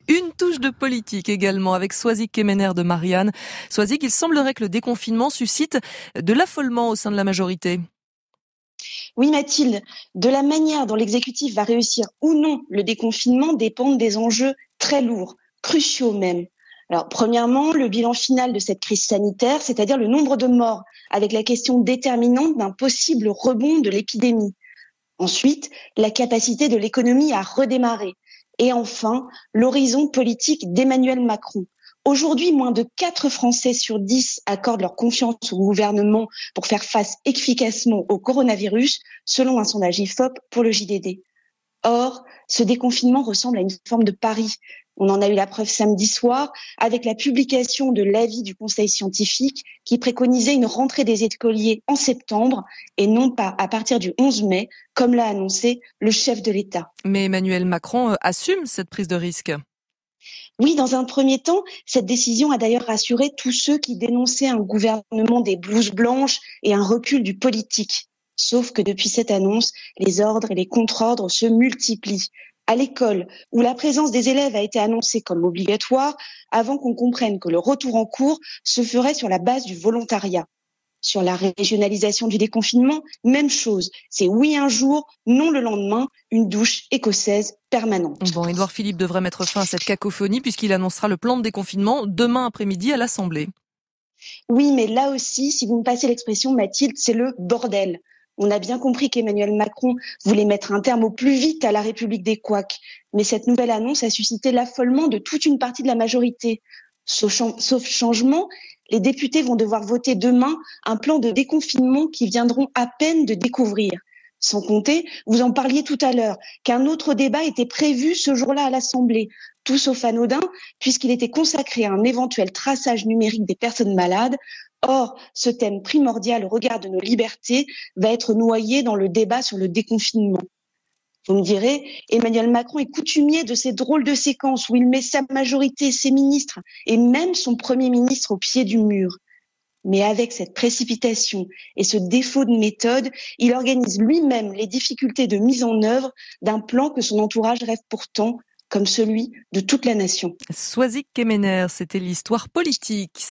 Une touche de politique également avec Soisig Kemener de Marianne. Soisig, il semblerait que le déconfinement suscite de l'affolement au sein de la majorité. Oui Mathilde, de la manière dont l'exécutif va réussir ou non le déconfinement dépendent des enjeux très lourds, cruciaux même. Alors premièrement, le bilan final de cette crise sanitaire, c'est-à-dire le nombre de morts, avec la question déterminante d'un possible rebond de l'épidémie. Ensuite, la capacité de l'économie à redémarrer. Et enfin, l'horizon politique d'Emmanuel Macron. Aujourd'hui, moins de 4 Français sur 10 accordent leur confiance au gouvernement pour faire face efficacement au coronavirus, selon un sondage IFOP pour le JDD. Or, ce déconfinement ressemble à une forme de pari. On en a eu la preuve samedi soir avec la publication de l'avis du Conseil scientifique qui préconisait une rentrée des écoliers en septembre et non pas à partir du 11 mai, comme l'a annoncé le chef de l'État. Mais Emmanuel Macron assume cette prise de risque. Oui, dans un premier temps, cette décision a d'ailleurs rassuré tous ceux qui dénonçaient un gouvernement des blouses blanches et un recul du politique. Sauf que depuis cette annonce, les ordres et les contre-ordres se multiplient. À l'école, où la présence des élèves a été annoncée comme obligatoire, avant qu'on comprenne que le retour en cours se ferait sur la base du volontariat. Sur la régionalisation du déconfinement, même chose. C'est oui un jour, non le lendemain, une douche écossaise permanente. Bon, Édouard Philippe devrait mettre fin à cette cacophonie puisqu'il annoncera le plan de déconfinement demain après-midi à l'Assemblée. Oui, mais là aussi, si vous me passez l'expression, Mathilde, c'est le bordel. On a bien compris qu'Emmanuel Macron voulait mettre un terme au plus vite à la République des couacs. Mais cette nouvelle annonce a suscité l'affolement de toute une partie de la majorité. Sauf changement, les députés vont devoir voter demain un plan de déconfinement qu'ils viendront à peine de découvrir. Sans compter, vous en parliez tout à l'heure, qu'un autre débat était prévu ce jour-là à l'Assemblée, tout sauf anodin, puisqu'il était consacré à un éventuel traçage numérique des personnes malades. Or, ce thème primordial au regard de nos libertés va être noyé dans le débat sur le déconfinement. Vous me direz, Emmanuel Macron est coutumier de ces drôles de séquences où il met sa majorité, ses ministres et même son Premier ministre au pied du mur. Mais avec cette précipitation et ce défaut de méthode, il organise lui-même les difficultés de mise en œuvre d'un plan que son entourage rêve pourtant, comme celui de toute la nation. Soisig Kemener, c'était l'histoire politique.